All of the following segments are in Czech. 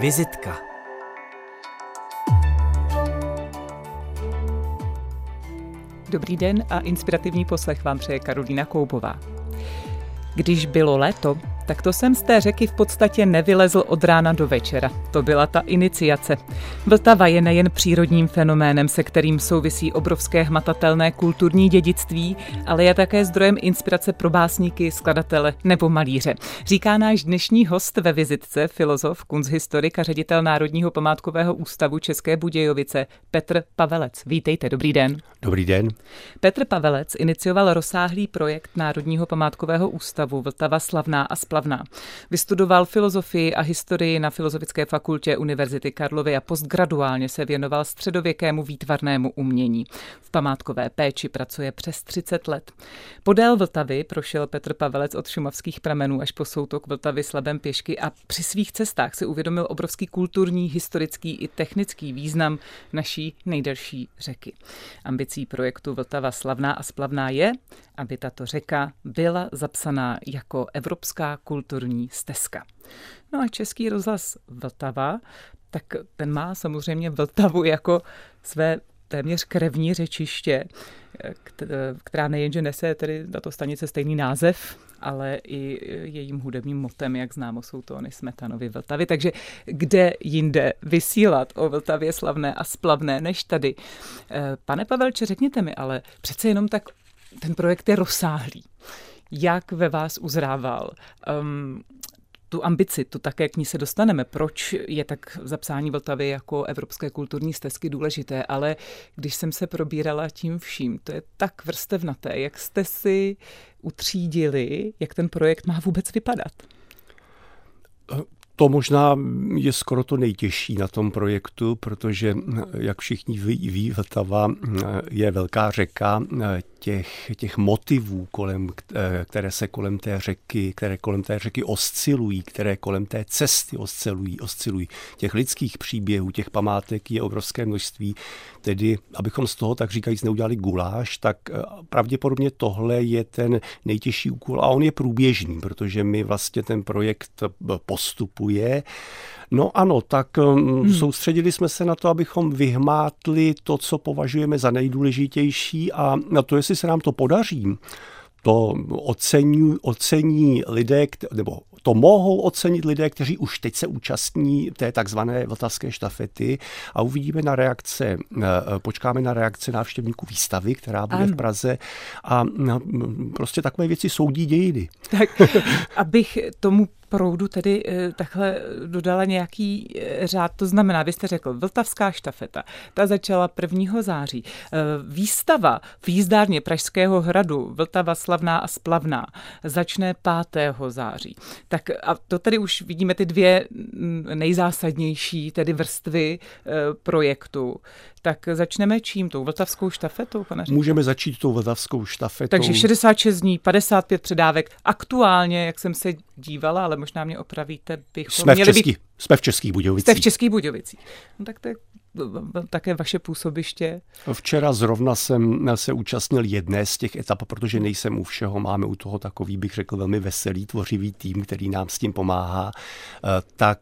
Vizitka. Dobrý den a inspirativní poslech vám přeje Karolína Koubová. Když bylo léto, tak to jsem z té řeky v podstatě nevylezl od rána do večera. To byla ta iniciace. Vltava je nejen přírodním fenoménem, se kterým souvisí obrovské hmatatelné kulturní dědictví, ale je také zdrojem inspirace pro básníky, skladatele nebo malíře. Říká náš dnešní host ve vizitce, filozof, kunsthistorik a ředitel Národního památkového ústavu České Budějovice Petr Pavelec. Vítejte, dobrý den. Dobrý den. Petr Pavelec inicioval rozsáhlý projekt Národního památkového ústavu Vltava slavná a splavná. Vystudoval filozofii a historii na Filozofické fakultě Univerzity Karlovy a postgraduálně se věnoval středověkému výtvarnému umění. V památkové péči pracuje přes 30 let. Podél Vltavy prošel Petr Pavelec od šumavských pramenů až po soutok Vltavy slabem pěšky a při svých cestách si uvědomil obrovský kulturní, historický i technický význam naší nejdelší řeky. Ambicí projektu Vltava slavná a splavná je, aby tato řeka byla zapsaná jako evropská kulturní stezka. No a Český rozhlas Vltava, tak ten má samozřejmě Vltavu jako své téměř krevní řečiště, která nejenže nese tedy tato stanice stejný název, ale i jejím hudebním motem, jak známo, jsou tóny Smetanovy Vltavy. Takže kde jinde vysílat o Vltavě slavné a splavné než tady? Pane Pavelče, řekněte mi, ale přece jenom tak ten projekt je rozsáhlý. Jak ve vás uzrával tu ambici, tu také k ní se dostaneme. Proč je tak zapsání Vltavy jako evropské kulturní stezky důležité? Ale když jsem se probírala tím vším, to je tak vrstevnaté. Jak jste si utřídili, jak ten projekt má vůbec vypadat? To možná je skoro to nejtěžší na tom projektu, protože, jak všichni ví, Vltava je velká řeka, těch motivů, které kolem té řeky oscilují, které kolem té cesty oscilují. Těch lidských příběhů, těch památek je obrovské množství. Tedy, abychom z toho, tak říkajíc, neudělali guláš, tak pravděpodobně tohle je ten nejtěžší úkol a on je průběžný, protože my vlastně ten projekt postupuje. No ano, tak soustředili jsme se na to, abychom vyhmátli to, co považujeme za nejdůležitější a na to, jestli se nám to podaří, to ocení lidé, nebo to mohou ocenit lidé, kteří už teď se účastní té takzvané vltavské štafety a počkáme na reakce návštěvníků výstavy, která bude v Praze a prostě takové věci soudí dějiny. Tak, abych tomu proudu tedy takhle dodala nějaký řád, to znamená, vy jste řekl, Vltavská štafeta, ta začala 1. září. Výstava v jízdárně Pražského hradu Vltava slavná a splavná začne 5. září. Tak a to tady už vidíme ty dvě nejzásadnější tedy vrstvy projektu. Tak začneme čím? Tou vltavskou štafetou, pane řediteli? Můžeme začít tou vltavskou štafetou. Takže 66 dní, 55 předávek. Aktuálně, jak jsem se dívala, ale možná mě opravíte, Jsme v Českých Budějovicích. Jste v Českých Budějovicích. No tak to je také vaše působiště. Včera zrovna jsem se účastnil jedné z těch etap, protože nejsem u všeho, máme u toho takový, bych řekl, velmi veselý, tvořivý tým, který nám s tím pomáhá. Tak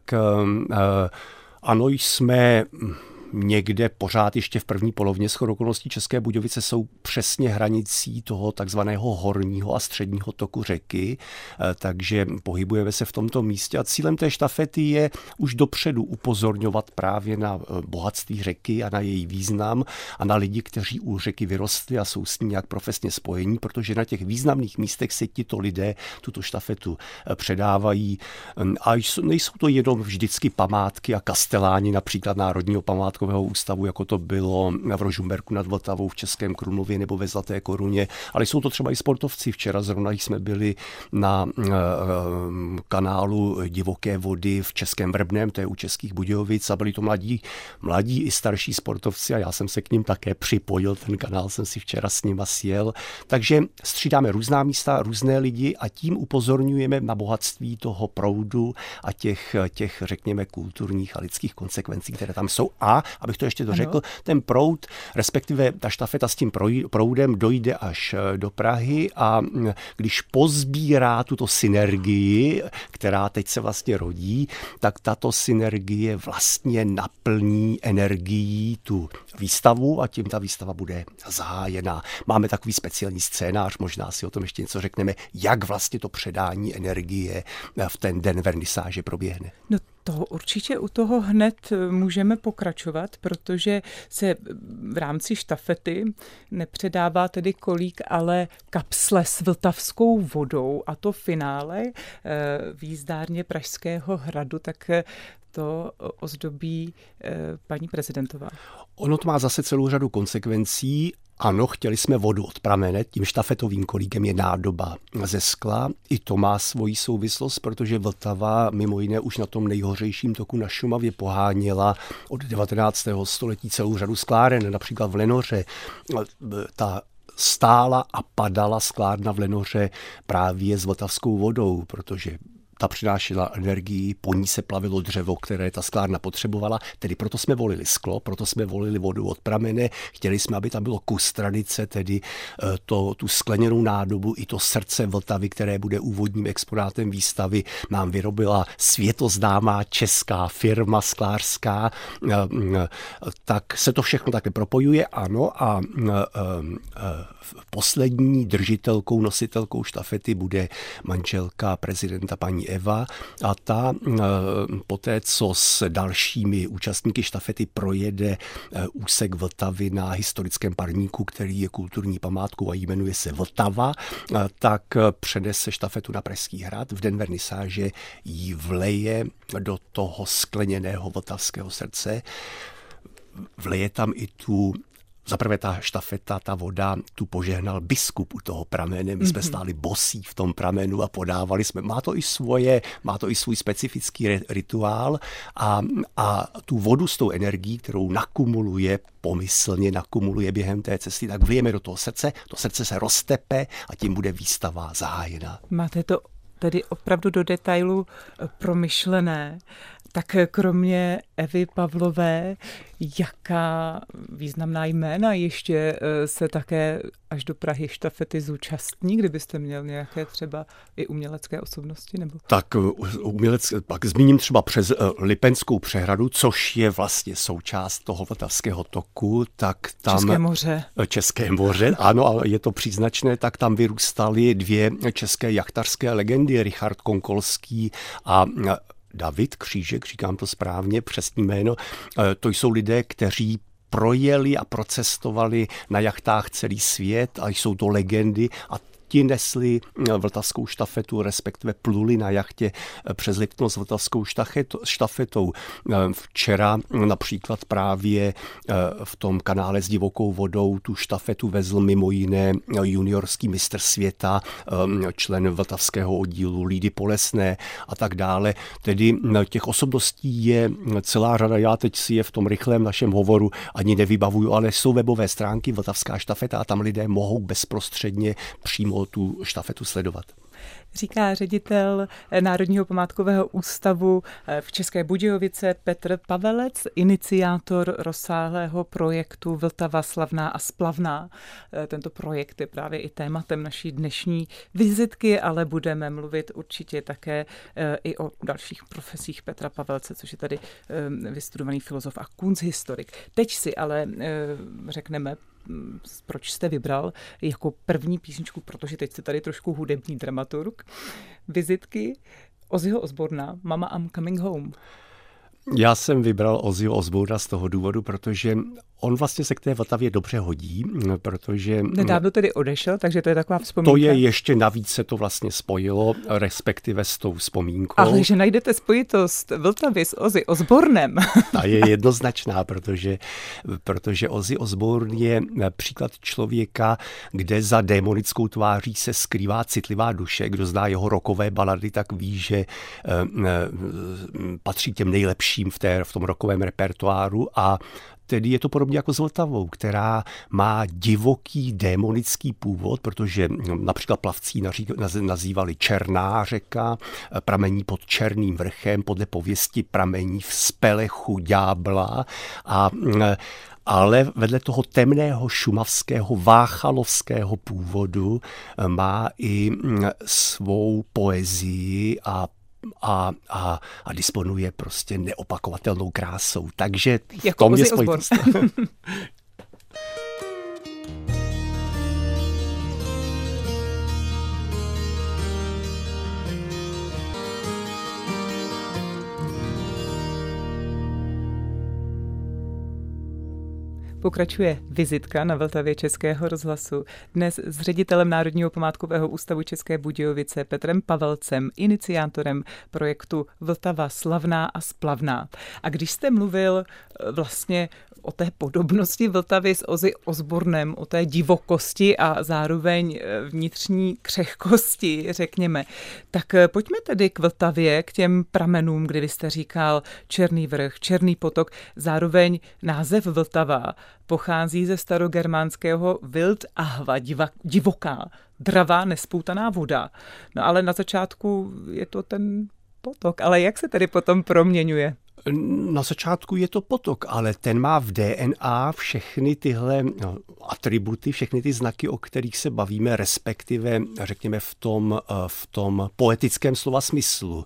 ano, jsme někde pořád ještě v první polovině. Shodou okolností České Budějovice jsou přesně hranicí toho takzvaného horního a středního toku řeky, takže pohybujeme se v tomto místě a cílem té štafety je už dopředu upozorňovat právě na bohatství řeky a na její význam a na lidi, kteří u řeky vyrostli a jsou s ní nějak profesně spojení, protože na těch významných místech se tito lidé tuto štafetu předávají a nejsou to jenom vždycky památky a kasteláni, například Národního památkového ústavu, jako to bylo v Rožmberku nad Vltavou v Českém Krumlově nebo ve Zlaté Koruně, ale jsou to třeba i sportovci. Včera zrovna jsme byli na kanálu Divoké vody v Českém Vrbném, to je u Českých Budějovic a byli to mladí i starší sportovci a já jsem se k ním také připojil, ten kanál jsem si včera s nima sjel. Takže střídáme různá místa, různé lidi a tím upozorňujeme na bohatství toho proudu a těch řekněme kulturních a lidských konsekvencí, které tam jsou a abych to ještě dořekl, ten proud, respektive ta štafeta s tím proudem dojde až do Prahy a když pozbírá tuto synergii, která teď se vlastně rodí, tak tato synergie vlastně naplní energií tu výstavu a tím ta výstava bude zahájena. Máme takový speciální scénář, možná si o tom ještě něco řekneme, jak vlastně to předání energie v ten den vernisáže proběhne. No to určitě u toho hned můžeme pokračovat, protože se v rámci štafety nepředává tedy kolík, ale kapsle s vltavskou vodou a to finále v jízdárně Pražského hradu, tak to ozdobí paní prezidentová. Ono to má zase celou řadu konsekvencí. Ano, chtěli jsme vodu od pramene, tím štafetovým kolíkem je nádoba ze skla. I to má svoji souvislost, protože Vltava mimo jiné už na tom nejhořejším toku na Šumavě poháněla od 19. století celou řadu skláren, například v Lenoře. Ta stála a padala sklárna v Lenoře právě s vltavskou vodou, protože ta přinášela energii, po ní se plavilo dřevo, které ta sklárna potřebovala, tedy proto jsme volili sklo, proto jsme volili vodu od pramene, chtěli jsme, aby tam bylo kus tradice, tedy tu skleněnou nádobu i to srdce Vltavy, které bude úvodním exponátem výstavy, nám vyrobila světoznámá česká firma sklářská, tak se to všechno také propojuje, ano, a poslední držitelkou, nositelkou štafety bude manželka prezidenta paní Eva a ta poté, co s dalšími účastníky štafety projede úsek Vltavy na historickém parníku, který je kulturní památkou a jmenuje se Vltava, tak předese štafetu na Pražský hrad. V den vernisáže ji vleje do toho skleněného vltavského srdce. Vleje tam i tu zaprvé ta štafeta, ta voda, tu požehnal biskup u toho pramene. My jsme stáli bosí v tom pramenu a podávali jsme. Má to i svůj specifický rituál a tu vodu s tou energií, kterou pomyslně nakumuluje během té cesty, tak vlijeme do toho srdce, to srdce se roztepe a tím bude výstava zahájena. Máte to tedy opravdu do detailu promyšlené. Tak kromě Evy Pavlové, jaká významná jména ještě se také až do Prahy štafety zúčastní, kdybyste měl nějaké třeba i umělecké osobnosti? Nebo? Tak pak zmíním třeba přes Lipenskou přehradu, což je vlastně součást toho vltavského toku. Tak tam, České moře, ano, ale je to příznačné, tak tam vyrůstaly dvě české jachtařské legendy, Richard Konkolský a David Křížek, říkám to správně, přesný jméno, to jsou lidé, kteří projeli a procestovali na jachtách celý svět a jsou to legendy a ti nesli vltavskou štafetu, respektive pluli na jachtě přes Lipno s vltavskou štafetou. Včera například právě v tom kanále s divokou vodou tu štafetu vezl mimo jiné juniorský mistr světa, člen vltavského oddílu Lídy Polesné a tak dále. Tedy těch osobností je celá řada. Já teď si je v tom rychlém našem hovoru ani nevybavuju, ale jsou webové stránky Vltavská štafeta a tam lidé mohou bezprostředně přímo tu štafetu sledovat. Říká ředitel Národního památkového ústavu v České Budějovice Petr Pavelec, iniciátor rozsáhlého projektu Vltava slavná a splavná. Tento projekt je právě i tématem naší dnešní vizitky, ale budeme mluvit určitě také i o dalších profesích Petra Pavelce, což je tady vystudovaný filozof a kunsthistorik. Teď si ale řekneme, proč jste vybral jako první písničku, protože teď jste tady trošku hudební dramaturg, vizitky Ozzyho Osbourna, Mama I'm Coming Home. Já jsem vybral Ozzyho Osbourna z toho důvodu, protože on vlastně se k té Vltavě dobře hodí, protože... Nedávno tedy odešel, takže to je taková vzpomínka. To je ještě navíc se to vlastně spojilo, respektive s tou vzpomínkou. Ale že najdete spojitost Vltavy s Ozzy Osbournem. Ta je jednoznačná, protože Ozzy Osbourne je příklad člověka, kde za démonickou tváří se skrývá citlivá duše. Kdo zná jeho rockové balady, tak ví, že patří těm nejlepším v tom rockovém repertoáru a Tedy je to podobně jako s Vltavou, která má divoký démonický původ, protože například plavcí nazývali Černá řeka, pramení pod Černým vrchem, podle pověsti pramení v spelechu ďábla, ale vedle toho temného šumavského váchalovského původu má i svou poezii a disponuje prostě neopakovatelnou krásou. Takže v tom je spojitost. Pokračuje vizitka na Vltavě Českého rozhlasu. Dnes s ředitelem Národního památkového ústavu České Budějovice Petrem Pavelcem, iniciátorem projektu Vltava slavná a splavná. A když jste mluvil vlastně o té podobnosti Vltavy s Ozzy Osbournem, o té divokosti a zároveň vnitřní křehkosti, řekněme, tak pojďme tedy k Vltavě, k těm pramenům, kdy vy jste říkal Černý vrch, Černý potok, zároveň název Vltava pochází ze starogermánského wild ahva, divoká, dravá, nespoutaná voda. No ale na začátku je to ten potok, ale jak se tedy potom proměňuje? Na začátku je to potok, ale ten má v DNA všechny tyhle atributy, všechny ty znaky, o kterých se bavíme, respektive, řekněme, v tom poetickém slova smyslu.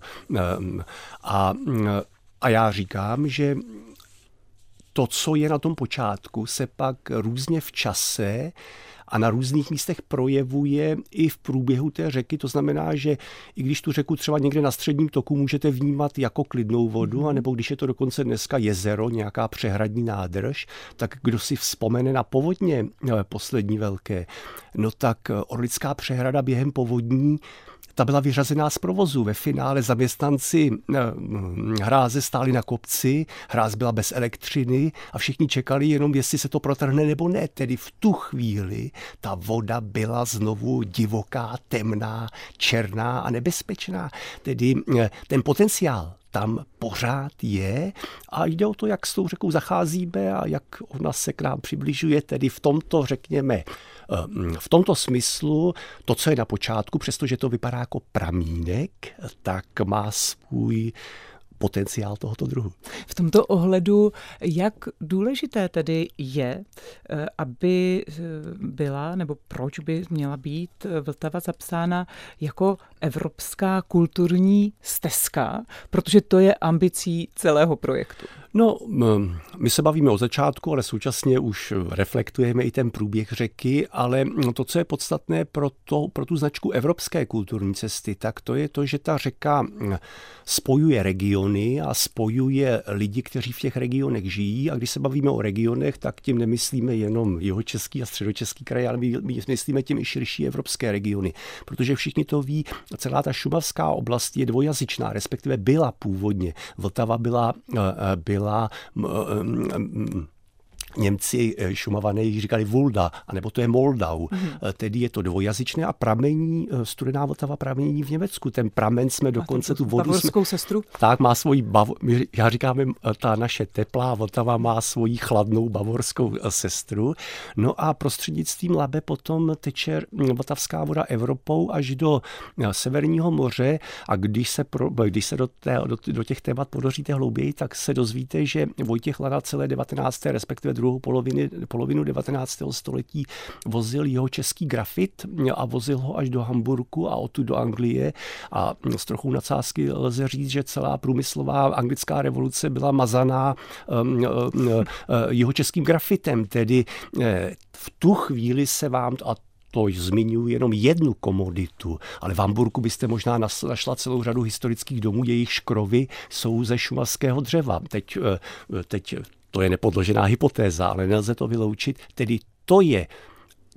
A já říkám, že to, co je na tom počátku, se pak různě v čase a na různých místech projevuje i v průběhu té řeky. To znamená, že i když tu řeku třeba někde na středním toku můžete vnímat jako klidnou vodu, anebo když je to dokonce dneska jezero, nějaká přehradní nádrž, tak kdo si vzpomene na povodně poslední velké, no tak Orlická přehrada během povodní, ta byla vyřazená z provozu. Ve finále zaměstnanci hráze stáli na kopci, hráz byla bez elektřiny a všichni čekali jenom, jestli se to protrhne nebo ne. Tedy v tu chvíli ta voda byla znovu divoká, temná, černá a nebezpečná. Tedy ten potenciál tam pořád je a jde o to, jak s tou řekou zacházíme a jak ona se k nám přibližuje, tedy v tomto, řekněme, v tomto smyslu to, co je na počátku, přestože to vypadá jako pramínek, tak má svůj potenciál tohoto druhu. V tomto ohledu, jak důležité tedy je, aby byla, nebo proč by měla být Vltava zapsána jako evropská kulturní stezka, protože to je ambicí celého projektu. No, my se bavíme o začátku, ale současně už reflektujeme i ten průběh řeky, ale to, co je podstatné pro tu značku Evropské kulturní cesty, tak to je to, že ta řeka spojuje regiony a spojuje lidi, kteří v těch regionech žijí. A když se bavíme o regionech, tak tím nemyslíme jenom jihočeský a středočeský kraj, ale my myslíme tím i širší evropské regiony. Protože všichni to ví, celá ta šumavská oblast je dvojazyčná, respektive byla původně. Vltava byla Němci Šumavané jí říkali Vulda, anebo to je Moldau. Tedy je to dvojazyčné a pramení, Studená Vltava pramení v Německu. Ten pramen jsme dokonce tu vodu... Bavorskou sestru? Tak, má svoji, já říkám, ta naše teplá Vltava má svoji chladnou bavorskou sestru. No a prostřednictvím Labe potom teče vltavská voda Evropou až do Severního moře a když se do těch témat ponoříte hlouběji, tak se dozvíte, že Vojtěch Lana celé 19. respektive druhou polovinu 19. století vozil jeho český grafit a vozil ho až do Hamburku a odtud do Anglie a s trochou nadsázky lze říct, že celá průmyslová anglická revoluce byla mazaná jeho českým grafitem, tedy v tu chvíli se vám, a to zmiňuji jenom jednu komoditu, ale v Hamburku byste možná našla celou řadu historických domů, jejich škrovy jsou ze šumavského dřeva. Teď to je nepodložená hypotéza, ale nelze to vyloučit. Tedy to je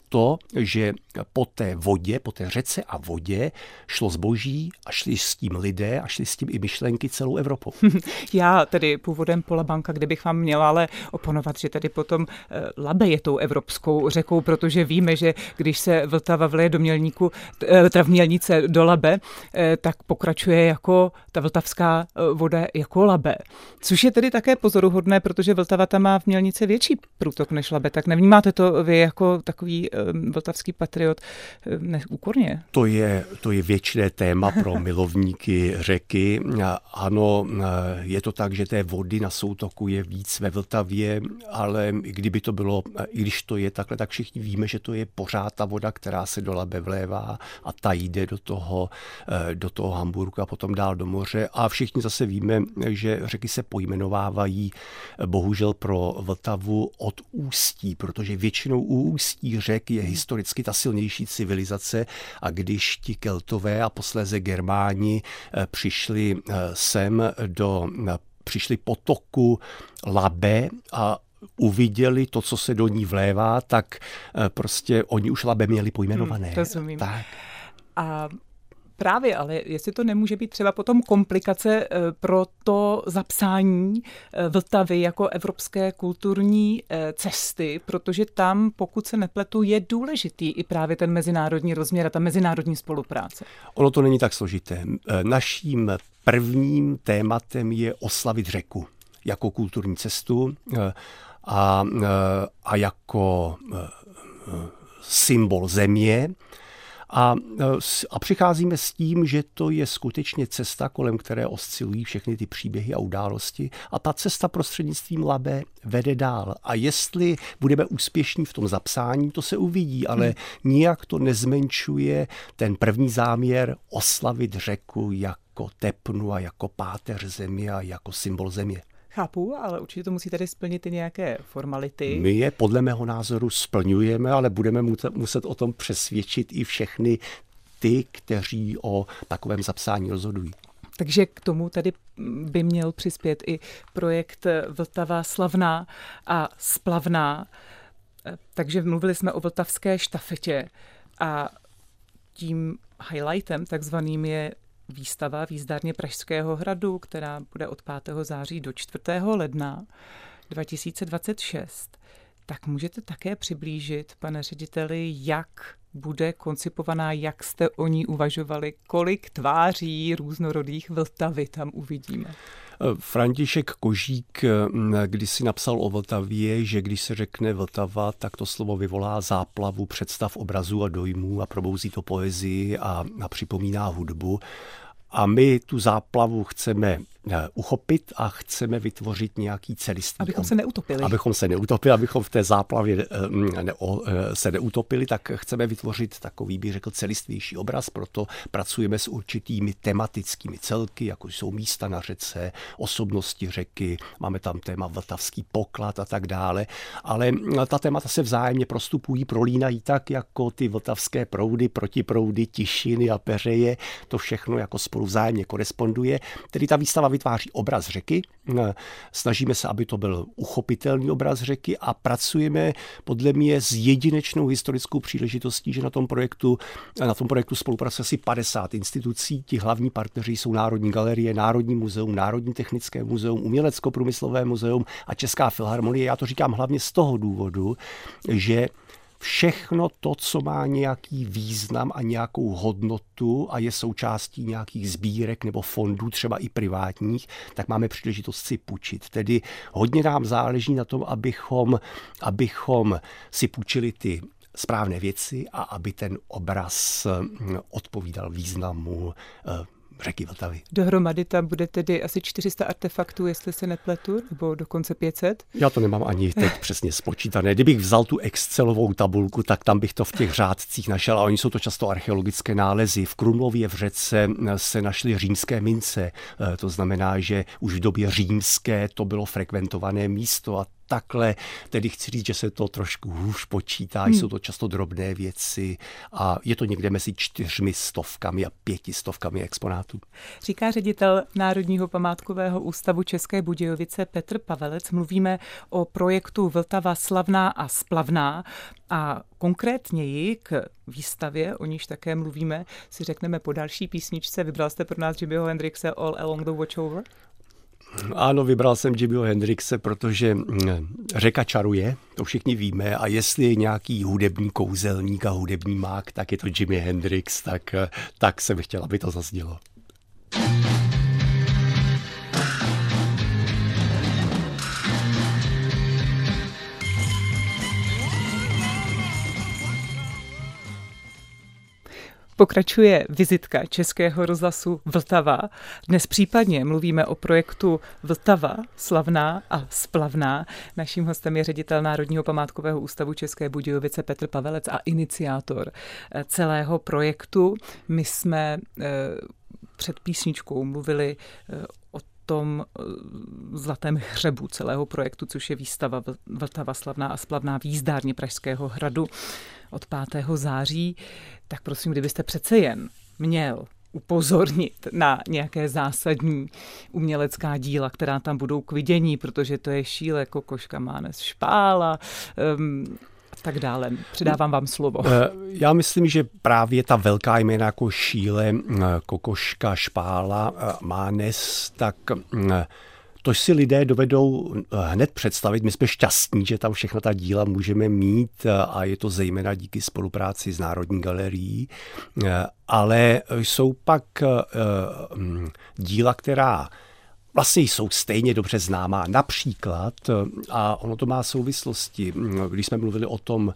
to, že po té vodě, po té řece a vodě šlo zboží a šli s tím lidé a šli s tím i myšlenky celou Evropou. Já tedy původem Polabanka, kdybych vám měla ale oponovat, že tady potom Labe je tou evropskou řekou, protože víme, že když se Vltava vleje do Mělníku, teda v Mělnice do Labe, tak pokračuje jako ta vltavská voda jako Labe. Což je tedy také pozoruhodné, protože Vltava tam má v Mělnici větší průtok než Labe. Tak nevnímáte to vy jako takový vltavský patriot neúkorně? To je věčné téma pro milovníky řeky. Ano, je to tak, že té vody na soutoku je víc ve Vltavě, ale kdyby to bylo, i když to je takhle, tak všichni víme, že to je pořád ta voda, která se do Labe vlévá a ta jde do toho Hamburku a potom dál do moře. A všichni zase víme, že řeky se pojmenovávají bohužel pro Vltavu od ústí, protože většinou u ústí řek je historicky ta silnější civilizace a když ti Keltové a posléze Germáni přišli přišli potoku Labe a uviděli to, co se do ní vlévá, tak prostě oni už Labe měli pojmenované. Rozumím. Tak. A právě, ale jestli to nemůže být třeba potom komplikace pro to zapsání Vltavy jako evropské kulturní cesty, protože tam, pokud se nepletu, je důležitý i právě ten mezinárodní rozměr a ta mezinárodní spolupráce. Ono to není tak složité. Naším prvním tématem je oslavit řeku jako kulturní cestu a jako symbol země. A přicházíme s tím, že to je skutečně cesta, kolem které oscilují všechny ty příběhy a události. A ta cesta prostřednictvím Labe vede dál. A jestli budeme úspěšní v tom zapsání, to se uvidí, ale nijak to nezmenšuje ten první záměr oslavit řeku jako tepnu a jako páteř země a jako symbol země. Chápu, ale určitě to musí tady splnit i nějaké formality. My je podle mého názoru splňujeme, ale budeme muset o tom přesvědčit i všechny ty, kteří o takovém zapsání rozhodují. Takže k tomu tady by měl přispět i projekt Vltava slavná a splavná. Takže mluvili jsme o vltavské štafetě a tím highlightem takzvaným je výstava v jízdárně Pražského hradu, která bude od 5. září do 4. ledna 2026. Tak můžete také přiblížit, pane řediteli, jak bude koncipovaná, jak jste o ní uvažovali, kolik tváří různorodých Vltavy tam uvidíme? František Kožík kdysi napsal o Vltavě, že když se řekne Vltava, tak to slovo vyvolá záplavu představ, obrazů a dojmů a probouzí to poezii a připomíná hudbu. A my tu záplavu chceme uchopit a chceme vytvořit nějaký celistvý... Abychom se neutopili. Abychom v té záplavě se neutopili, tak chceme vytvořit takový, bych řekl, celistvější obraz, proto pracujeme s určitými tematickými celky, jako jsou místa na řece, osobnosti řeky, máme tam téma vltavský poklad a tak dále, ale ta témata se vzájemně prostupují, prolínají tak, jako ty vltavské proudy, protiproudy, tišiny a peřeje, to všechno jako spolu vzájemně koresponduje, tedy ta výstava vytváří obraz řeky, snažíme se, aby to byl uchopitelný obraz řeky a pracujeme podle mě s jedinečnou historickou příležitostí, že na tom projektu spolupracuje asi 50 institucí, ti hlavní partneři jsou Národní galerie, Národní muzeum, Národní technické muzeum, Umělecko-průmyslové muzeum a Česká filharmonie. Já to říkám hlavně z toho důvodu, že všechno to, co má nějaký význam a nějakou hodnotu a je součástí nějakých sbírek nebo fondů, třeba i privátních, tak máme příležitost si půjčit. Tedy hodně nám záleží na tom, abychom si půjčili ty správné věci a aby ten obraz odpovídal významu řeky Vltavy. Dohromady tam bude tedy asi 400 artefaktů, jestli se nepletu, nebo dokonce 500? Já to nemám ani teď přesně spočítané. Kdybych vzal tu Excelovou tabulku, tak tam bych to v těch řádcích našel a oni jsou to často archeologické nálezy. V Krumlově v řece se našly římské mince. To znamená, že už v době římské to bylo frekventované místo a takhle, tedy chci říct, že se to trošku hůř počítá, jsou to často drobné věci a je to někde mezi 400 a 500 exponátů. Říká ředitel Národního památkového ústavu České Budějovice Petr Pavelec. Mluvíme o projektu Vltava slavná a splavná a konkrétněji k výstavě, o níž také mluvíme, si řekneme po další písničce. Vybral jste pro nás Jimmyho Hendrixe All Along the Watchover? Ano, vybral jsem Jimmyho Hendrixe, protože řeka čaruje, to všichni víme, a jestli je nějaký hudební kouzelník a hudební mák, tak je to Jimi Hendrix, tak jsem chtěl, aby to zaznělo. Pokračuje vizitka Českého rozhlasu Vltava. Dnes případně mluvíme o projektu Vltava slavná a splavná. Naším hostem je ředitel Národního památkového ústavu České Budějovice Petr Pavelec a iniciátor celého projektu. My jsme před písničkou mluvili o tom zlatém hřebu celého projektu, což je výstava Vltava slavná a splavná v jízdárně Pražského hradu od 5. září. Tak prosím, kdybyste přece jen měl upozornit na nějaké zásadní umělecká díla, která tam budou k vidění, protože to je Šíle, Kokoška, Mánes, Špála a tak dále. Předávám vám slovo. Já myslím, že právě ta velká jména jako Šíle, Kokoška, Špála, Mánes, tak to si lidé dovedou hned představit. My jsme šťastní, že tam všechna ta díla můžeme mít a je to zejména díky spolupráci s Národní galerií. Ale jsou pak díla, která vlastně jsou stejně dobře známá. Například, a ono to má souvislosti, když jsme mluvili o tom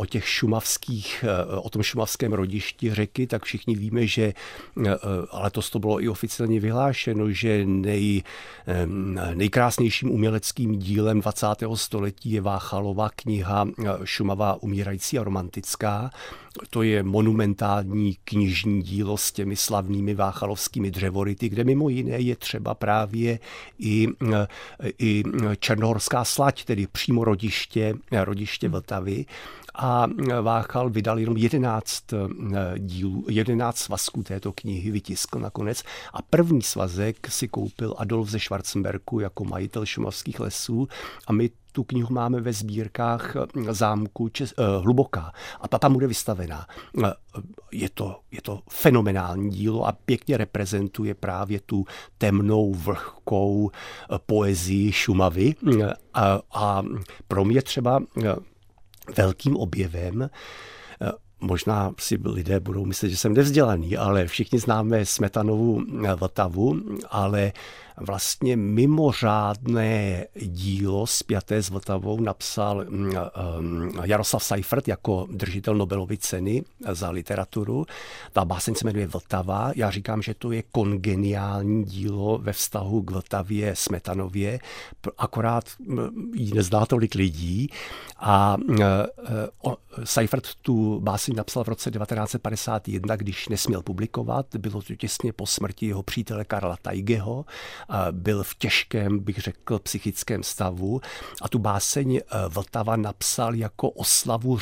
šumavském rodišti řeky, tak všichni víme, že, ale to bylo i oficiálně vyhlášeno, že nejkrásnějším uměleckým dílem 20. století je Váchalova kniha Šumava umírající a romantická. To je monumentální knižní dílo s těmi slavnými váchalovskými dřevoryty, kde mimo jiné je třeba právě i Černohorská slať, tedy přímo rodiště Vltavy. A Váchal vydal jenom 11 dílů, 11 svazků této knihy, vytiskl nakonec. A první svazek si koupil Adolf ze Schwarzenbergu jako majitel šumavských lesů a my tu knihu máme ve sbírkách zámku Hluboká a tam bude vystavená. Je to fenomenální dílo a pěkně reprezentuje právě tu temnou, vlhkou poezii Šumavy a pro mě třeba velkým objevem, možná si lidé budou myslet, že jsem nevzdělaný, ale všichni známe Smetanovu Vltavu, ale vlastně mimořádné dílo spjaté s Vltavou napsal Jaroslav Seifert jako držitel Nobelovy ceny za literaturu. Ta báseň se jmenuje Vltava. Já říkám, že to je kongeniální dílo ve vztahu k Vltavě Smetanově, akorát ji nezná tolik lidí. A Seifert tu báseň napsal v roce 1951, když nesměl publikovat. Bylo to těsně po smrti jeho přítele Karla Teigeho. Byl v těžkém, bych řekl, psychickém stavu a tu báseň Vltava napsal jako oslavu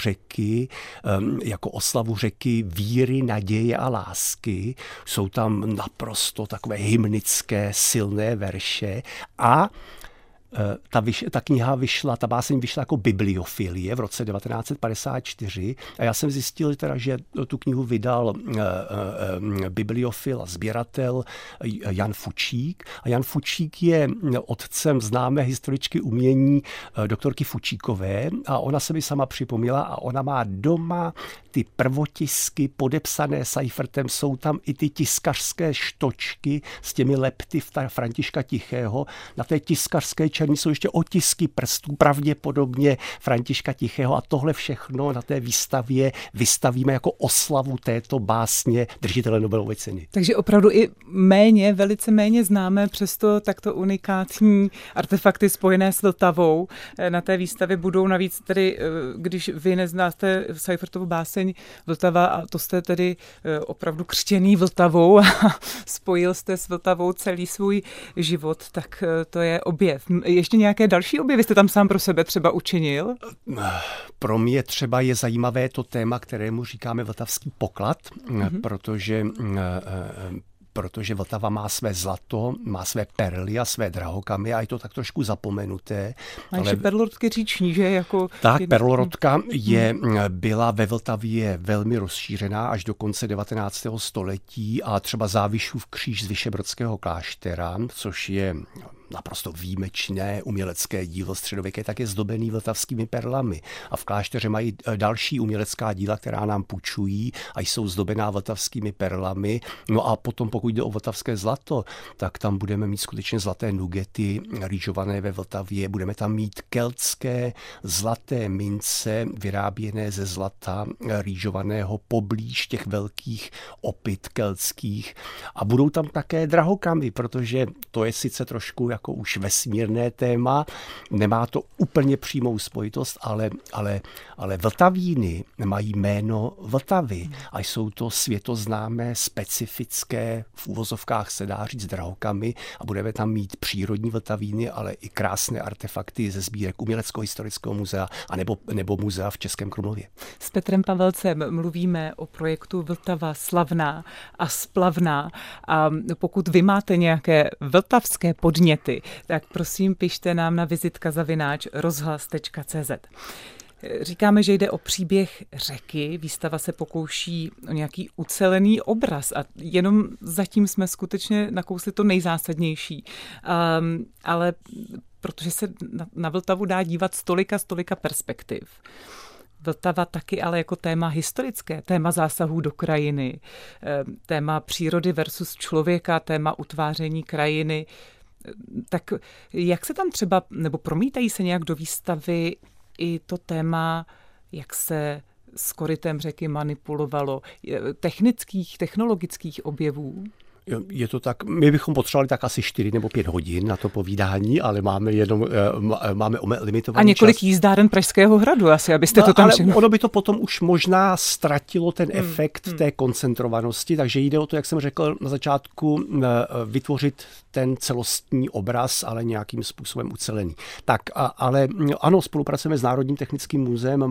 řeky víry, naděje a lásky. Jsou tam naprosto takové hymnické, silné verše a ta báseň vyšla jako bibliofilie v roce 1954 a já jsem zjistil teda, že tu knihu vydal bibliofil a sběratel Jan Fučík a Jan Fučík je otcem známé historičky umění doktorky Fučíkové a ona se mi sama připomněla a ona má doma ty prvotisky podepsané Seifertem, jsou tam i ty tiskařské štočky s těmi lepty Františka Tichého. Na té tiskařské černí jsou ještě otisky prstů, pravděpodobně Františka Tichého a tohle všechno na té výstavě vystavíme jako oslavu této básně držitele Nobelovy ceny. Takže opravdu i velice méně známé, přesto takto unikátní artefakty spojené s Vltavou na té výstavě budou. Navíc tedy, když vy neznáte Seifertovu báseň Vltava a to jste tedy opravdu křtěný Vltavou a spojil jste s Vltavou celý svůj život, tak to je objev. ještě nějaké další objevy jste tam sám pro sebe třeba učinil? Pro mě třeba je zajímavé to téma, kterému říkáme vltavský poklad, protože Vltava má své zlato, má své perly a své drahokamy a je to tak trošku zapomenuté. A ještě perlorodky říční, že? Jako tak, perlorodka byla ve Vltavě velmi rozšířená až do konce 19. století a třeba Závišův kříž z Vyšehradského kláštera, což je naprosto výjimečné umělecké dílo středověké, tak je zdobený vltavskými perlami. A v klášteře mají další umělecká díla, která nám půjčují a jsou zdobená vltavskými perlami. No a potom, pokud jde o vltavské zlato, tak tam budeme mít skutečně zlaté nugety rýžované ve Vltavě. Budeme tam mít keltské zlaté mince vyráběné ze zlata rýžovaného poblíž těch velkých opyt keltských. A budou tam také drahokamy, protože to je sice trošku jako už vesmírné téma, nemá to úplně přímou spojitost, ale Vltavíny mají jméno Vltavy a jsou to světoznámé, specifické, v uvozovkách se dá říct, drahokamy a budeme tam mít přírodní Vltavíny, ale i krásné artefakty ze sbírek Umělecko-historického muzea nebo muzea v Českém Krumlově. S Petrem Pavelcem mluvíme o projektu Vltava slavná a splavná a pokud vy máte nějaké vltavské podněty, tak prosím pište nám na vizitka@rozhlas.cz. Říkáme, že jde o příběh řeky, výstava se pokouší o nějaký ucelený obraz a jenom zatím jsme skutečně nakousli to nejzásadnější. Ale protože se na Vltavu dá dívat z tolika perspektiv. Vltava taky ale jako téma historické, téma zásahů do krajiny, téma přírody versus člověka, téma utváření krajiny. Tak jak se tam třeba, nebo promítají se nějak do výstavy i to téma, jak se s korytem řeky manipulovalo, technologických objevů? Je to tak, my bychom potřebovali tak asi 4 nebo 5 hodin na to povídání, ale máme limitovaný čas. A několik čas. Jízdáren Pražského hradu asi, abyste to tam ale všechno... ono by to potom už možná ztratilo ten efekt té koncentrovanosti, takže jde o to, jak jsem řekl na začátku, vytvořit ten celostní obraz, ale nějakým způsobem ucelený. Tak, ale ano, spolupracujeme s Národním technickým muzeem,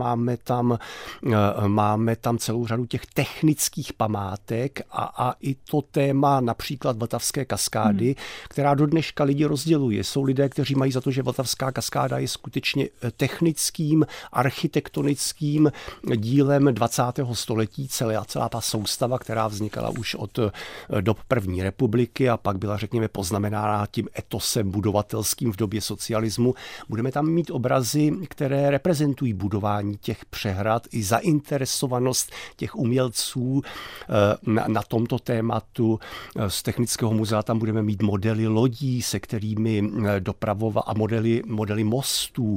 máme tam celou řadu těch technických památek a i to téma například Vltavské kaskády, která do dneška lidi rozděluje. Jsou lidé, kteří mají za to, že Vltavská kaskáda je skutečně technickým, architektonickým dílem 20. století, celá ta soustava, která vznikala už od dob první republiky a pak byla, řekněme, poznamenána tím etosem budovatelským v době socialismu. Budeme tam mít obrazy, které reprezentují budování těch přehrad i zainteresovanost těch umělců na tomto tématu. Z Technického muzea tam budeme mít modely lodí, se kterými dopravovat a modely mostů.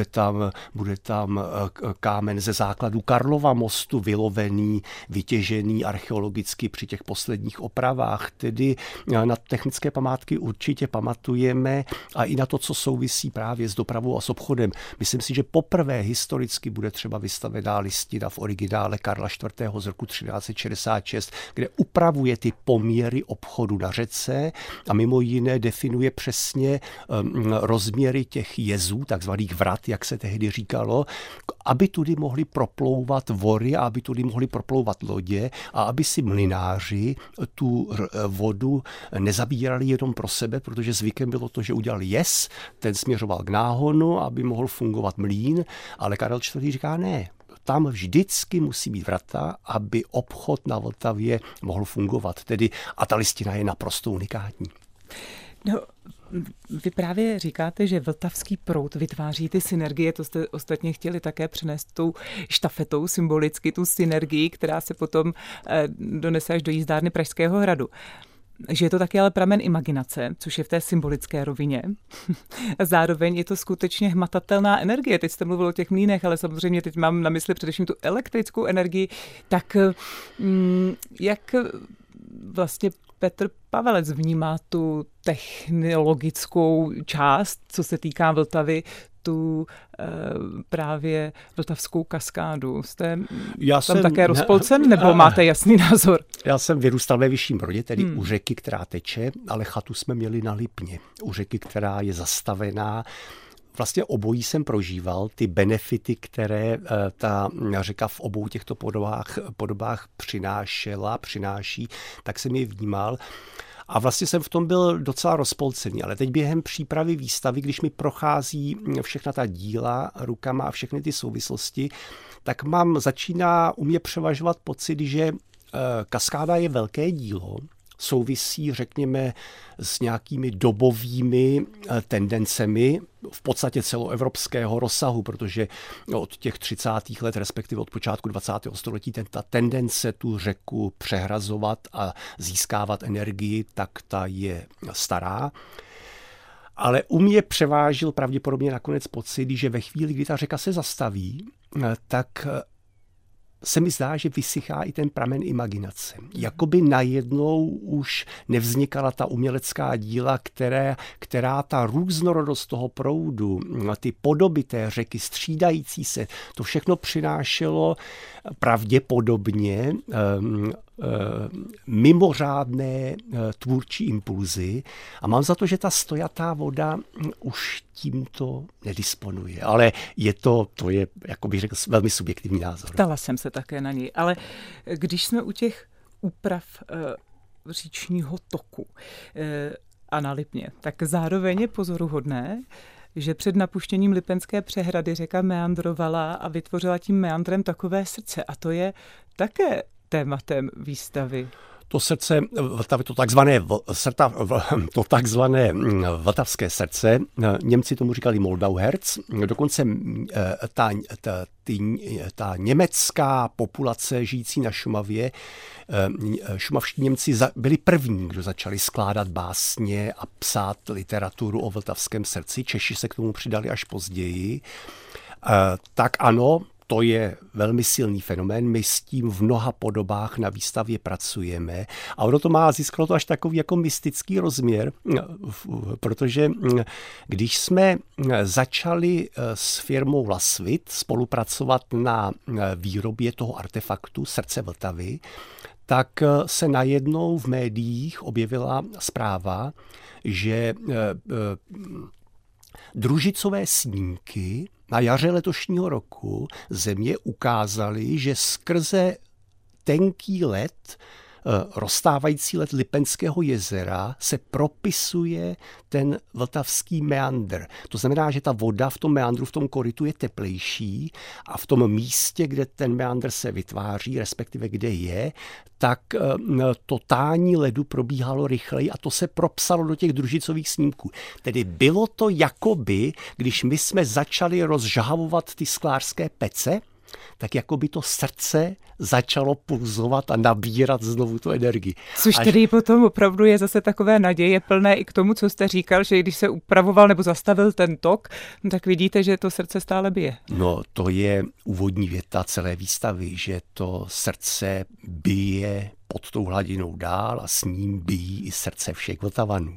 Bude tam kámen ze základu Karlova mostu vylovený, vytěžený archeologicky při těch posledních opravách. Tedy na technické památky určitě pamatujeme a i na to, co souvisí právě s dopravou a s obchodem. Myslím si, že poprvé historicky bude třeba vystavená listina v originále Karla IV. Z roku 1366, kde upravuje ty poměry obchodu na řece a mimo jiné definuje přesně rozměry těch jezů, takzvaných vrat, jak se tehdy říkalo, aby tudy mohli proplouvat vory a aby tudy mohli proplouvat lodě a aby si mlynáři tu vodu nezabírali jenom pro sebe, protože zvykem bylo to, že udělal jez, ten směřoval k náhonu, aby mohl fungovat mlýn, ale Karel IV. Říká ne. Tam vždycky musí být vrata, aby obchod na Vltavě mohl fungovat. A ta listina je naprosto unikátní. No, vy právě říkáte, že vltavský proud vytváří ty synergie, to jste ostatně chtěli také přenést tou štafetou symbolicky, tu synergii, která se potom donese až do jízdárny Pražského hradu. Že je to taky ale pramen imaginace, což je v té symbolické rovině. Zároveň je to skutečně hmatatelná energie. Teď jste mluvil o těch mlýnech, ale samozřejmě teď mám na mysli především tu elektrickou energii. Tak jak vlastně Petr Pavelec vnímá tu technologickou část, co se týká Vltavy, tu právě Vltavskou kaskádu. Jste Já tam jsem také rozpolcen, nebo máte jasný názor? Já jsem vyrůstal ve Vyšším Brodě, tedy u řeky, která teče, ale chatu jsme měli na Lipně, u řeky, která je zastavená. Vlastně obojí jsem prožíval, ty benefity, které ta řeka v obou těchto podobách přináší, tak jsem je vnímal. A vlastně jsem v tom byl docela rozpolcený, ale teď během přípravy výstavy, když mi prochází všechna ta díla rukama a všechny ty souvislosti, tak začíná u mě převažovat pocit, že kaskáda je velké dílo, souvisí, řekněme, s nějakými dobovými tendencemi v podstatě celoevropského rozsahu, protože od těch 30. let, respektive od počátku 20. století, ta tendence tu řeku přehrazovat a získávat energii, tak ta je stará. Ale u mě převážil pravděpodobně nakonec pocit, že ve chvíli, kdy ta řeka se zastaví, tak se mi zdá, že vysychá i ten pramen imaginace. Jakoby najednou už nevznikala ta umělecká díla, která ta různorodost toho proudu, ty podoby té řeky střídající se, to všechno přinášelo pravděpodobně mimořádné tvůrčí impulzy a mám za to, že ta stojatá voda už tímto nedisponuje. Ale to je, jako bych řekl, velmi subjektivní názor. Ptala jsem se také na něj, ale když jsme u těch úprav říčního toku a na Lipně, tak zároveň je pozoruhodné, že před napuštěním Lipenské přehrady řeka meandrovala a vytvořila tím meandrem takové srdce. A to je také tématem výstavy. To srdce, to takzvané vltavské srdce, Němci tomu říkali Moldauherz, dokonce ta německá populace žijící na Šumavě, šumavští Němci byli první, kdo začali skládat básně a psát literaturu o vltavském srdci. Češi se k tomu přidali až později. Tak ano, to je velmi silný fenomén, my s tím v mnoha podobách na výstavě pracujeme a ono to získalo to až takový jako mystický rozměr, protože když jsme začali s firmou Lasvit spolupracovat na výrobě toho artefaktu Srdce Vltavy, tak se najednou v médiích objevila zpráva, že družicové snímky na jaře letošního roku země ukázaly, že skrze tenký led, rozstávající led Lipenského jezera, se propisuje ten vltavský meandr. To znamená, že ta voda v tom meandru, v tom korytu je teplejší a v tom místě, kde ten meandr se vytváří, respektive kde je, tak to tání ledu probíhalo rychleji a to se propsalo do těch družicových snímků. Tedy bylo to jakoby, když my jsme začali rozžhavovat ty sklářské pece, tak jako by to srdce začalo pulzovat a nabírat znovu tu energii. Což tedy potom opravdu je zase takové naděje plné i k tomu, co jste říkal, že když se upravoval nebo zastavil ten tok, tak vidíte, že to srdce stále bije. No, to je úvodní věta celé výstavy, že to srdce bije pod tou hladinou dál a s ním bijí i srdce všech Vltavanů.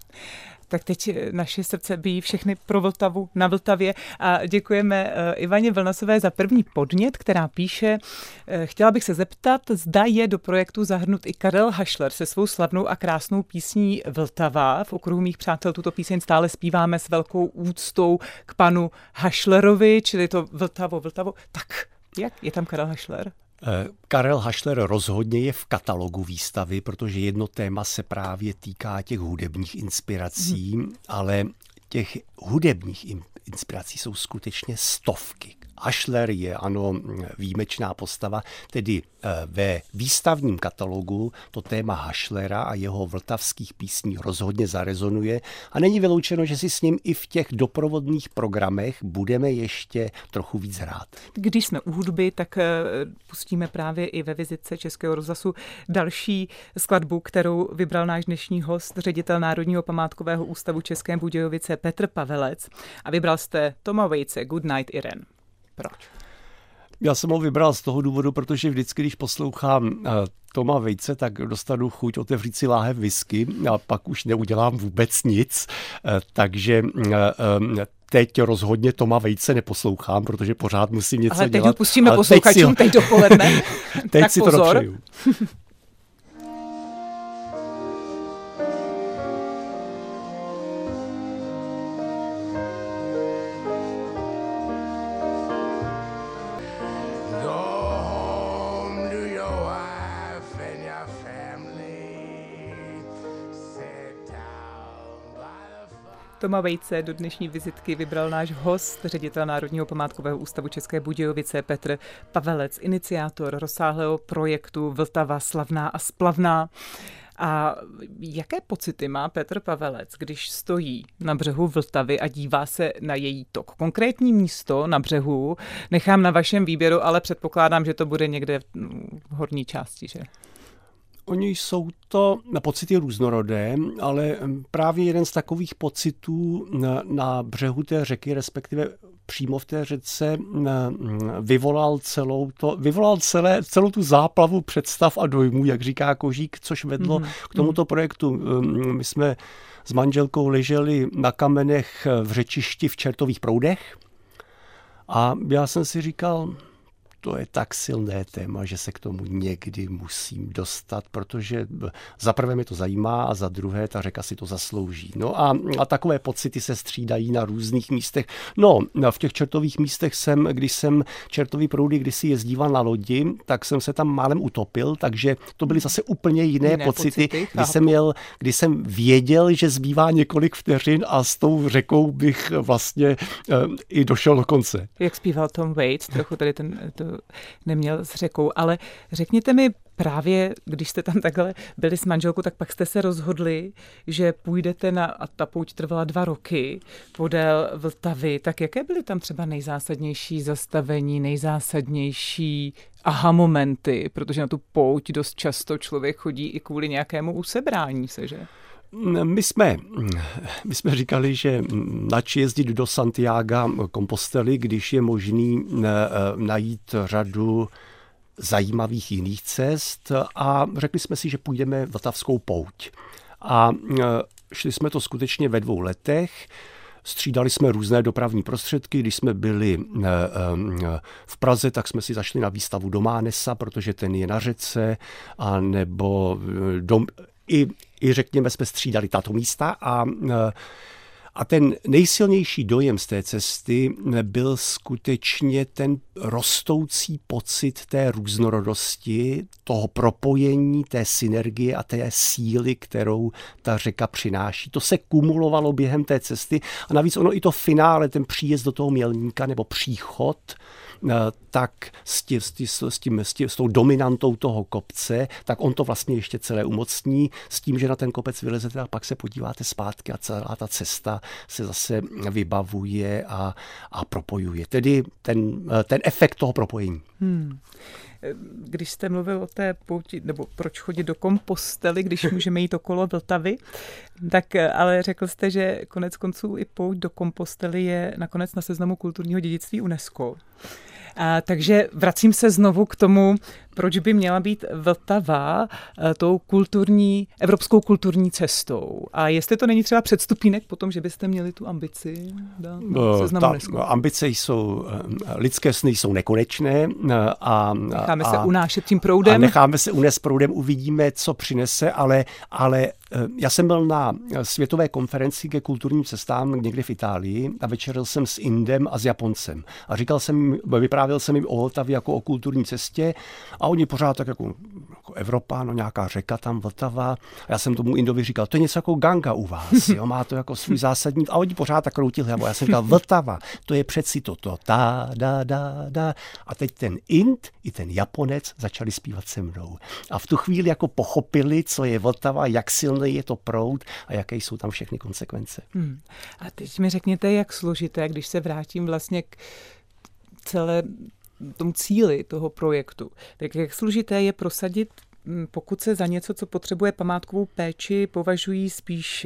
Tak teď naše srdce bijí všechny pro Vltavu na Vltavě a děkujeme Ivaně Vlnasové za první podnět, která píše: chtěla bych se zeptat, zda je do projektu zahrnut i Karel Hašler se svou slavnou a krásnou písní Vltava. V okruhu mých přátel tuto píseň stále zpíváme s velkou úctou k panu Hašlerovi, čili to Vltavo. Tak jak je tam Karel Hašler? Karel Hašler rozhodně je v katalogu výstavy, protože jedno téma se právě týká těch hudebních inspirací, ale těch hudebních inspirací jsou skutečně stovky. Hašler je, ano, výjimečná postava, tedy ve výstavním katalogu to téma Hašlera a jeho vltavských písní rozhodně zarezonuje a není vyloučeno, že si s ním i v těch doprovodných programech budeme ještě trochu víc hrát. Když jsme u hudby, tak pustíme právě i ve vizitce Českého rozhlasu další skladbu, kterou vybral náš dnešní host, ředitel Národního památkového ústavu České Budějovice Petr Pavelec. A vybral jste Toma Waitse Good Night Irene. Proč? Já jsem ho vybral z toho důvodu, protože vždycky, když poslouchám Toma Waitse, tak dostanu chuť otevřít si láhev whisky a pak už neudělám vůbec nic. Takže teď rozhodně Toma Waitse neposlouchám, protože pořád musím něco dělat. Ale teď ho pustíme posluchačům teď dopoledne. Teď tak si pozor. to dopřeju. Toma Waitse do dnešní vizitky vybral náš host, ředitel Národního památkového ústavu České Budějovice Petr Pavelec, iniciátor rozsáhlého projektu Vltava slavná a splavná. A jaké pocity má Petr Pavelec, když stojí na břehu Vltavy a dívá se na její tok? Konkrétní místo na břehu nechám na vašem výběru, ale předpokládám, že to bude někde v horní části, že? Oni jsou to pocity různorodé, ale právě jeden z takových pocitů na břehu té řeky, respektive přímo v té řece, vyvolal celou tu záplavu představ a dojmů, jak říká Kožík, což vedlo k tomuto projektu. My jsme s manželkou leželi na kamenech v řečišti v Čertových proudech a já jsem si říkal, to je tak silné téma, že se k tomu někdy musím dostat, protože za prvé mě to zajímá a za druhé ta řeka si to zaslouží. No a takové pocity se střídají na různých místech. No, v těch Čertových místech když jsem Čertový proudy kdysi jezdíval na lodi, tak jsem se tam málem utopil, takže to byly zase úplně jiné pocity, kdy jsem věděl, že zbývá několik vteřin a s tou řekou bych vlastně i došel do konce. Jak zpíval Tom Waits, trochu tady to neměl s řekou, ale řekněte mi právě, když jste tam takhle byli s manželkou, tak pak jste se rozhodli, že půjdete a ta pouť trvala 2 roky podél Vltavy, tak jaké byly tam třeba nejzásadnější zastavení, nejzásadnější aha momenty, protože na tu pouť dost často člověk chodí i kvůli nějakému usebrání se, že? My jsme říkali, že nač jezdit do Santiaga Compostely, když je možný najít řadu zajímavých jiných cest a řekli jsme si, že půjdeme vltavskou pouť. A šli jsme to skutečně ve 2 letech. Střídali jsme různé dopravní prostředky. Když jsme byli v Praze, tak jsme si zašli na výstavu do Mánesa, protože ten je na řece, a nebo i řekněme, jsme střídali tato místa a ten nejsilnější dojem z té cesty byl skutečně ten rostoucí pocit té různorodosti, toho propojení, té synergie a té síly, kterou ta řeka přináší. To se kumulovalo během té cesty a navíc ono i to finále, ten příjezd do toho Mělníka nebo příchod, tak s tou dominantou toho kopce, tak on to vlastně ještě celé umocní s tím, že na ten kopec vylezete a pak se podíváte zpátky a celá ta cesta se zase vybavuje a propojuje. Tedy ten efekt toho propojení. Když jste mluvil o té pouti, nebo proč chodit do Compostely, když můžeme jít okolo Vltavy, tak ale řekl jste, že konec konců i pouť do Compostely je nakonec na seznamu kulturního dědictví UNESCO. Takže vracím se znovu k tomu, proč by měla být Vltava tou evropskou kulturní cestou. A jestli to není třeba předstupínek potom, že byste měli tu ambici dát na seznam UNESCO. Ambice jsou, lidské sny jsou nekonečné. Necháme se unášet tím proudem. A necháme se unést proudem, uvidíme, co přinese, ale já jsem byl na světové konferenci ke kulturním cestám někde v Itálii a večeril jsem s Indem a s Japoncem. A vyprávěl jsem jim o Vltavě jako o kulturní cestě a oni pořád tak jako Evropa, nějaká řeka tam, Vltava. A já jsem tomu Indovi říkal, to je něco jako Ganga u vás, jo, má to jako svůj zásadní. A oni pořád tak kroutili hlavou. Já jsem říkal, Vltava, to je přeci toto, da. A teď ten Ind i ten Japonec začali zpívat se mnou. A v tu chvíli jako pochopili, co je Vltava, jak silný je to proud a jaké jsou tam všechny konsekvence. A teď mi řekněte, jak složité, když se vrátím vlastně k celé tomu cíli toho projektu. Tak jak složité je prosadit, pokud se za něco, co potřebuje památkovou péči, považují spíš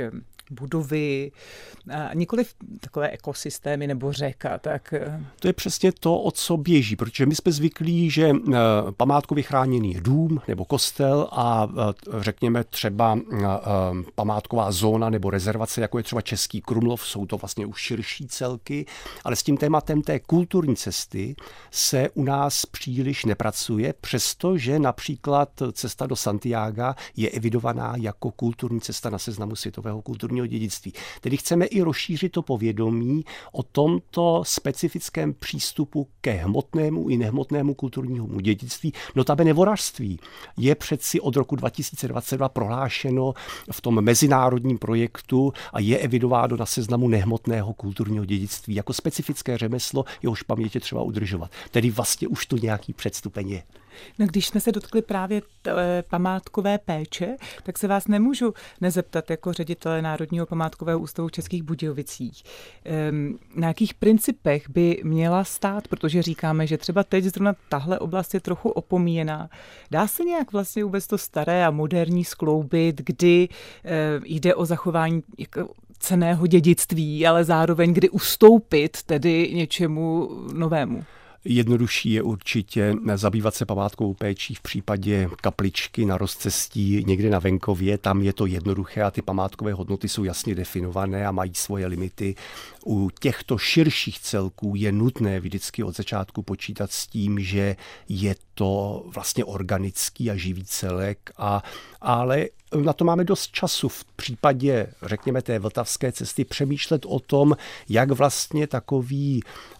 budovy, a nikoliv takové ekosystémy nebo řeka. Tak... To je přesně to, o co běží, protože my jsme zvyklí, že památkově chráněný je dům nebo kostel a řekněme třeba památková zóna nebo rezervace, jako je třeba Český Krumlov, jsou to vlastně už širší celky, ale s tím tématem té kulturní cesty se u nás příliš nepracuje, přestože například cesta do Santiaga je evidovaná jako kulturní cesta na seznamu světového kulturního dědictví. Tedy chceme i rozšířit to povědomí o tomto specifickém přístupu ke hmotnému i nehmotnému kulturnímu dědictví. Notabene vorařství je přeci od roku 2022 prohlášeno v tom mezinárodním projektu a je evidováno na seznamu nehmotného kulturního dědictví jako specifické řemeslo, jehož paměti třeba udržovat. Tedy vlastně už to nějaký předstupeň je. No, když jsme se dotkli právě památkové péče, tak se vás nemůžu nezeptat jako ředitele Národního památkového ústavu v Českých Budějovicích. Na jakých principech by měla stát, protože říkáme, že třeba teď zrovna tahle oblast je trochu opomíjená. Dá se nějak vlastně vůbec to staré a moderní skloubit, kdy jde o zachování cenného dědictví, ale zároveň kdy ustoupit tedy něčemu novému? Jednodušší je určitě zabývat se památkovou péčí v případě kapličky na rozcestí někde na venkově. Tam je to jednoduché a ty památkové hodnoty jsou jasně definované a mají svoje limity. U těchto širších celků je nutné vždycky od začátku počítat s tím, že je to vlastně organický a živý celek, ale na to máme dost času v případě, řekněme, té vltavské cesty přemýšlet o tom, jak vlastně takový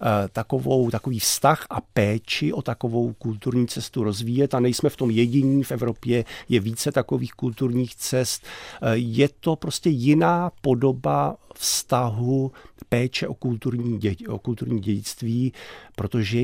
vztah a péči o takovou kulturní cestu rozvíjet. A nejsme v tom jediní, v Evropě je více takových kulturních cest. Je to prostě jiná podoba vztahu péče o kulturní dědictví, protože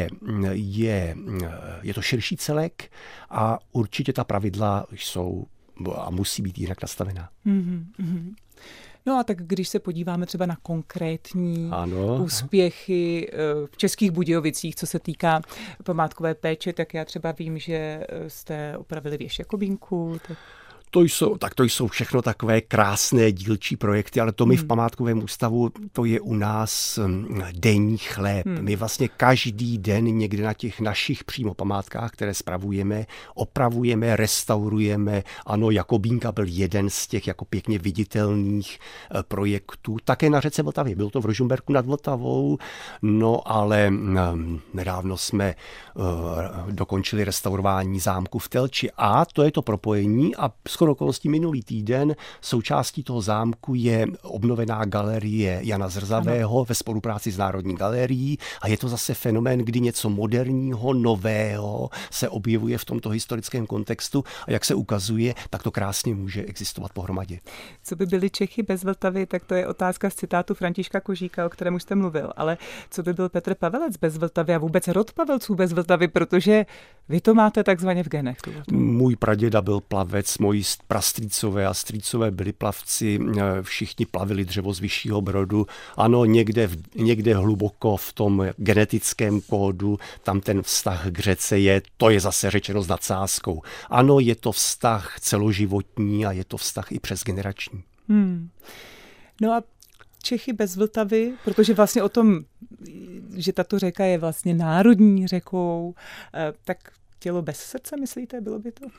je to širší celek a určitě ta pravidla jsou a musí být jinak nastavená. Mm-hmm. No a tak když se podíváme třeba na konkrétní úspěchy v Českých Budějovicích, co se týká památkové péče, tak já třeba vím, že jste opravili věž Jakobínku. To jsou všechno takové krásné dílčí projekty, ale to my v památkovém ústavu, to je u nás denní chléb. My vlastně každý den někde na těch našich přímo památkách, které spravujeme, opravujeme, restaurujeme. Ano, Jakobínka byl jeden z těch jako pěkně viditelných projektů. Také na řece Vltavě, byl to v Rožmberku nad Vltavou, no ale nedávno jsme dokončili restaurování zámku v Telči a to je to propojení a shodou okolností minulý týden součástí toho zámku je obnovená galerie Jana Zrzavého ve spolupráci s Národní galerií a je to zase fenomén, kdy něco moderního, nového se objevuje v tomto historickém kontextu a jak se ukazuje, tak to krásně může existovat pohromadě. Co by byli Čechy bez Vltavy, tak to je otázka z citátu Františka Kožíka, o kterém už jste mluvil, ale co by byl Petr Pavelec bez Vltavy a vůbec rod Pavelců bez Vltavy, protože vy to máte takzvaně v genech. Můj praděda byl plavec, moji prastrýcové a strýcové byli plavci, všichni plavili dřevo z Vyššího Brodu. Ano, někde hluboko v tom genetickém kódu, tam ten vztah k řece je, to je zase řečeno s nadsázkou. Ano, je to vztah celoživotní a je to vztah i přesgenerační. No a Čechy bez Vltavy, protože vlastně o tom, že tato řeka je vlastně národní řekou, tak tělo bez srdce, myslíte, bylo by to?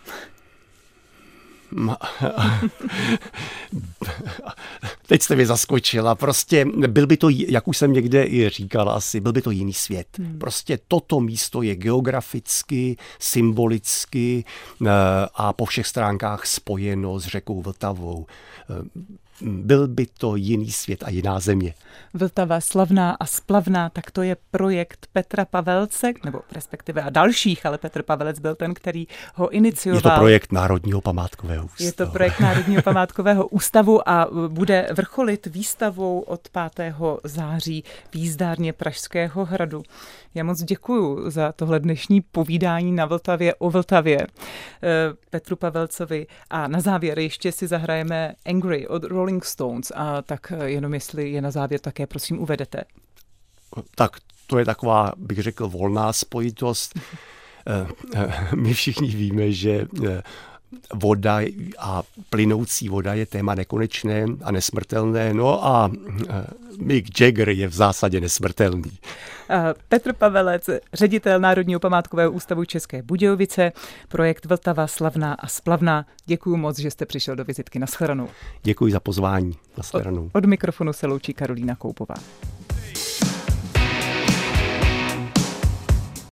Teď jste mě zaskočila. Prostě byl by to, jak už jsem někde i říkal asi, byl by to jiný svět. Prostě toto místo je geograficky, symbolicky a po všech stránkách spojeno s řekou Vltavou. Byl by to jiný svět a jiná země. Vltava slavná a splavná, tak to je projekt Petra Pavelce, nebo respektive a dalších, ale Petr Pavelec byl ten, který ho inicioval. Je to projekt Národního památkového ústavu. Je to projekt Národního památkového ústavu a bude vrcholit výstavou od 5. září v jízdárně Pražského hradu. Já moc děkuju za tohle dnešní povídání na Vltavě o Vltavě Petru Pavelcovi a na závěr ještě si zahrajeme Angry od Rolling Stones a tak jenom jestli je na závěr také prosím uvedete. Tak to je taková, bych řekl, volná spojitost. My všichni víme, že voda a plynoucí voda je téma nekonečné a nesmrtelné. No a Mick Jagger je v zásadě nesmrtelný. Petr Pavelec, ředitel Národního památkového ústavu České Budějovice, projekt Vltava slavná a splavná. Děkuji moc, že jste přišel do vizitky. Nashledanou. Děkuji za pozvání. Nashledanou. Od mikrofonu se loučí Karolína Koupová.